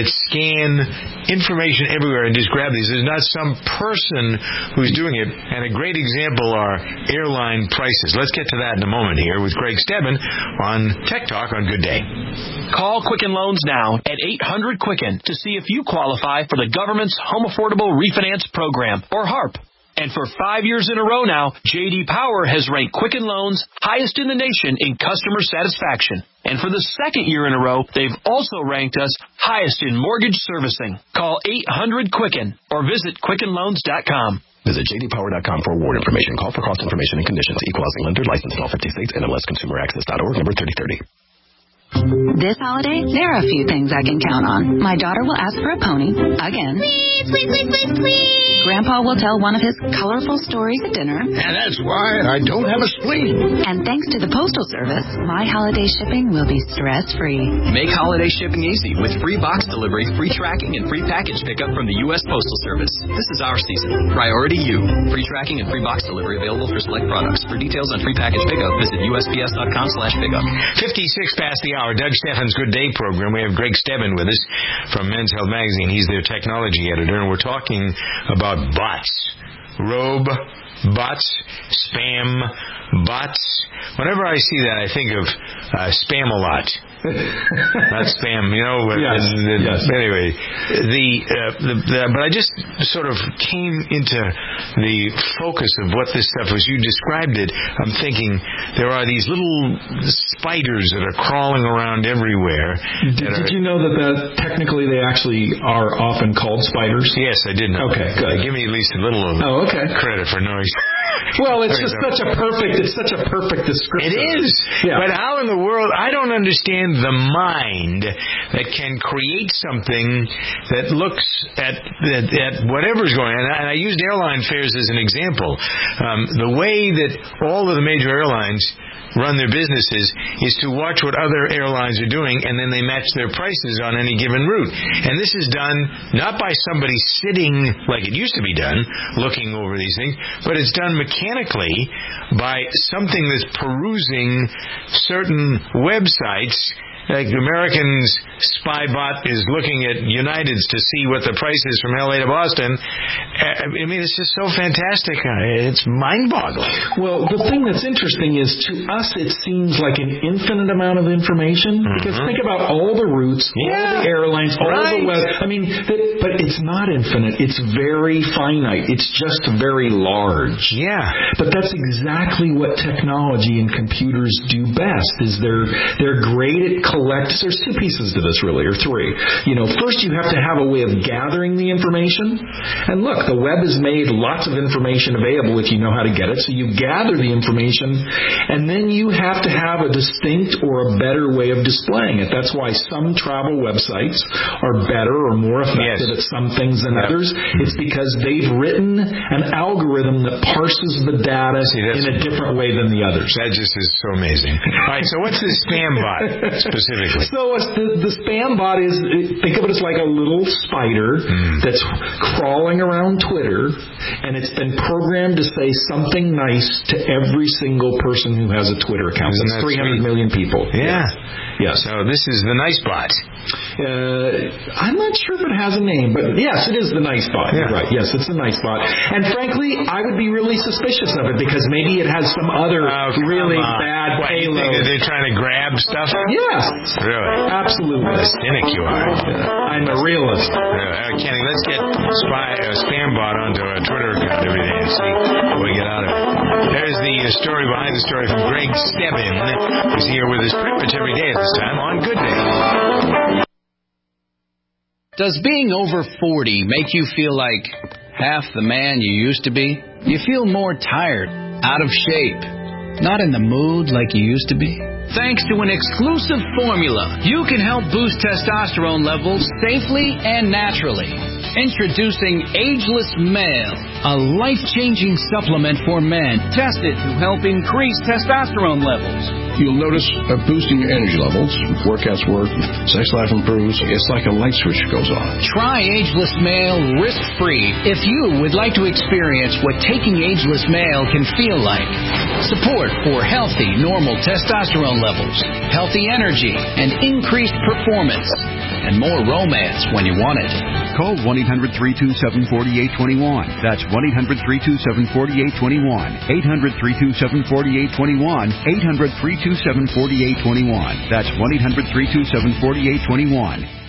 that scan information everywhere and just grab these. There's not some person who's doing it. And a great example are airline prices. Let's get to that in a moment here with Greg Stebbin on Tech Talk on Good Day. Call Quicken Loans now at eight hundred Quicken to see if you qualify for the government's Home Affordable Refinance Program, or HARP. And for five years in a row now, J D Power has ranked Quicken Loans highest in the nation in customer satisfaction. And for the second year in a row, they've also ranked us highest in mortgage servicing. Call eight hundred Quicken or visit quicken loans dot com. Visit j d power dot com for award information. Call for cost information and conditions. Equal housing lender, licensed in all fifty states, N M L S consumer access dot org, number thirty thirty. This holiday, there are a few things I can count on. My daughter will ask for a pony, again. Please, please, please, please, please. Grandpa will tell one of his colorful stories at dinner. And that's why I don't have a spleen. And thanks to the Postal Service, my holiday shipping will be stress-free. Make holiday shipping easy with free box delivery, free tracking, and free package pickup from the U S Postal Service. This is our season. Priority you. Free tracking and free box delivery available for select products. For details on free package pickup, visit U S P S dot com slash pickup. fifty-six past the hour. Doug Steffen's Good Day program. We have Greg Stebbin with us from Men's Health Magazine. He's their technology editor, and we're talking about bots. Robe bots, spam bots. Whenever I see that, I think of uh, Spam-A-Lot. Not spam, you know. Yes, and, and, yes. Anyway, the, uh, the, the but I just sort of came into the focus of what this stuff was. You described it. I'm thinking there are these little spiders that are crawling around everywhere. Did, are, did you know that, that technically they actually are often called spiders? Yes, I did know. Okay, that. good. Give me at least a little of oh, okay. credit for knowing. Well, it's just such a perfect. It's such a perfect description. It is. Yeah. But how in the world? I don't understand the mind that can create something that looks at at, at whatever's going on. And I used airline fares as an example. Um, the way that all of the major airlines run their businesses is to watch what other airlines are doing, and then they match their prices on any given route. And this is done not by somebody sitting like it used to be done, looking over these things, but it's done mechanically by something that's perusing certain websites. Like Americans spy bot is looking at United's to see what the price is from L A to Boston. I mean, it's just so fantastic. It's mind-boggling. Well, the thing that's interesting is, to us, it seems like an infinite amount of information. Mm-hmm. Because think about all the routes, yeah. all the airlines, all right. the web. I mean, but it's not infinite. It's very finite. It's just very large. Yeah. But that's exactly what technology and computers do best. Is they're they're great at collect. There's two pieces to this, really, or three. You know, first you have to have a way of gathering the information. And look, the web has made lots of information available if you know how to get it. So you gather the information, and then you have to have a distinct or a better way of displaying it. That's why some travel websites are better or more effective yes. at some things than yep. others. It's because they've written an algorithm that parses the data See, in a different way than the others. That just is so amazing. All right, so what's this spam bot specifically? So the, the spam bot is, think of it as like a little spider mm. that's crawling around Twitter, and it's been programmed to say something nice to every single person who has a Twitter account. Isn't That's that three hundred sweet? million people. Yeah. Yeah. So this is the nice bot. Uh, I'm not sure if it has a name, but yes, it is the nice bot. Yeah. You're right. Yes, it's the nice bot. And frankly, I would be really suspicious of it because maybe it has some other oh, really on. bad what, payload. You think that they're trying to grab stuff? Yes. Really? Absolutely. What a cynic you are. I'm a realist. Uh, Kenny, let's get spy, uh, spam bot onto a Twitter account every day and see what we get out of it. There's the uh, story behind the story from Greg Stebbin, who's here with us pretty much every day at this time on Good Day. Does being over forty make you feel like half the man you used to be? You feel more tired, out of shape, not in the mood like you used to be? Thanks to an exclusive formula, you can help boost testosterone levels safely and naturally. Introducing Ageless Male, a life-changing supplement for men tested to help increase testosterone levels. You'll notice a boosting your energy levels, workouts work, sex life improves. It's like a light switch goes on. Try Ageless Male risk-free if you would like to experience what taking Ageless Male can feel like. Support for healthy, normal testosterone levels, healthy energy, and increased performance. and more romance when you want it. Call one eight hundred three two seven four eight two one. That's one eight hundred three two seven four eight two one. eight hundred three two seven four eight two one. eight hundred three two seven four eight two one. That's one eight hundred three two seven four eight two one.